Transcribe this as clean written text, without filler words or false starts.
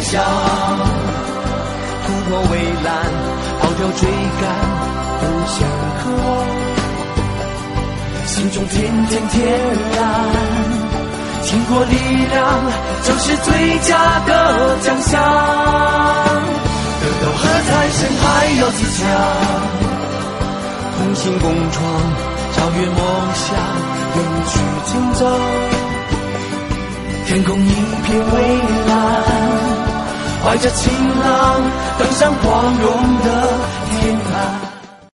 向，突破围栏，抛掉追赶，不想渴望，心中天天天蓝，经过力量就是最佳的奖项，得到和财神还要自强，同心共创，超越梦想，勇去竞争，天空一片蔚蓝，怀着晴朗，登上光荣的天坛。